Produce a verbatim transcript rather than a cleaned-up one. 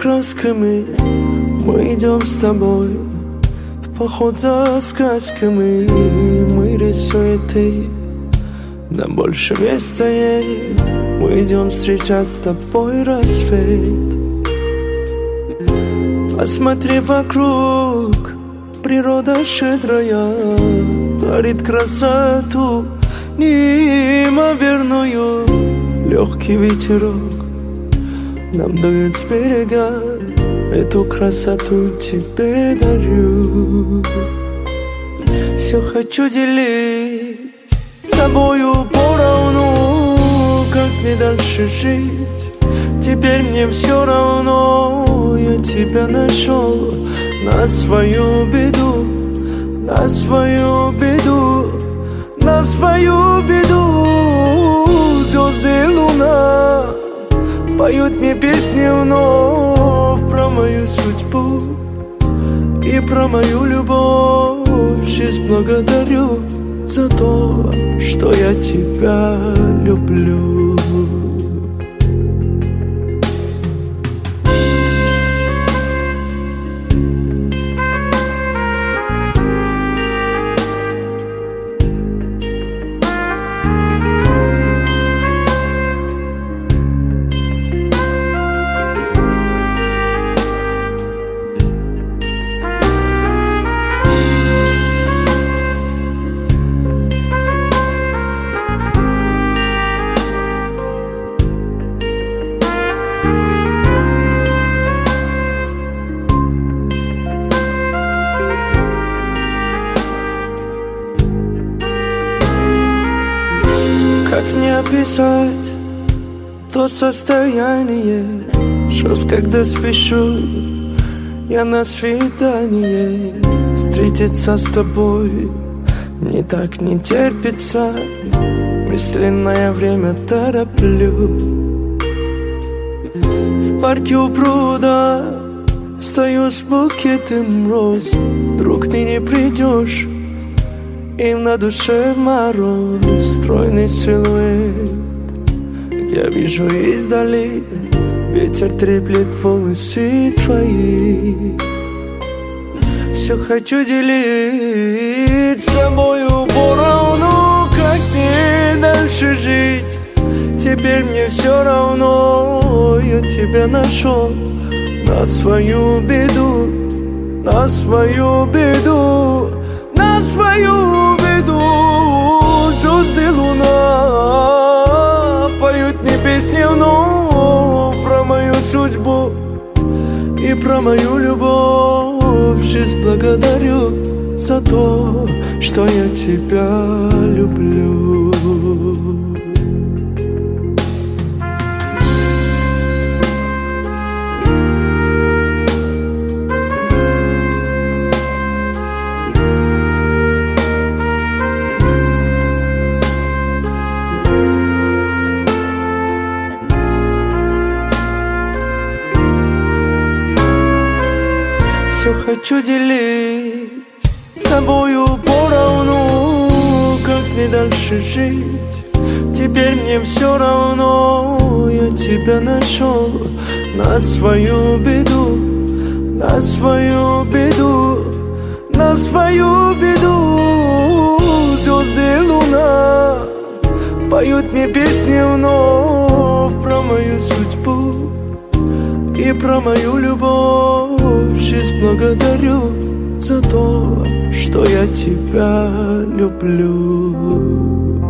красками мы идем с тобой в поход за сказками. Мы рисуем ты, нам больше места нет. Мы идем встречать с тобой рассвет. Посмотри вокруг, природа щедрая дарит красоту неимоверную. Легкий ветерок нам дует с берега, эту красоту тебе дарю. Все хочу делить с тобою поровну, как мне дальше жить. Теперь мне все равно, я тебя нашел на свою беду, на свою беду, на свою беду. Звезды и луна поют мне песни вновь про мою судьбу и про мою любовь. Жизнь благодарю за то, что я тебя люблю. Как мне описать то состояние, сейчас когда спешу я на свидание. Встретиться с тобой мне так не терпится, мысленное время тороплю. В парке у пруда стою с букетом роз. Вдруг ты не придешь, и на душе мороз. Стройный силуэт я вижу издали, ветер треплет волосы твои. Все хочу делить с собою поровну, как мне дальше жить. Теперь мне все равно, я тебя нашел на свою беду, на свою беду, на свою беду. Звезды, луна поют мне песни вновь про мою судьбу и про мою любовь. Жизнь благодарю за то, что я тебя люблю. Все хочу делить с тобою поровну, как мне дальше жить. Теперь мне все равно, я тебя нашел на свою беду, на свою беду, на свою беду. Звезды и луна поют мне песни вновь про мою судьбу и про мою любовь. Жизнь благодарю за то, что я тебя люблю.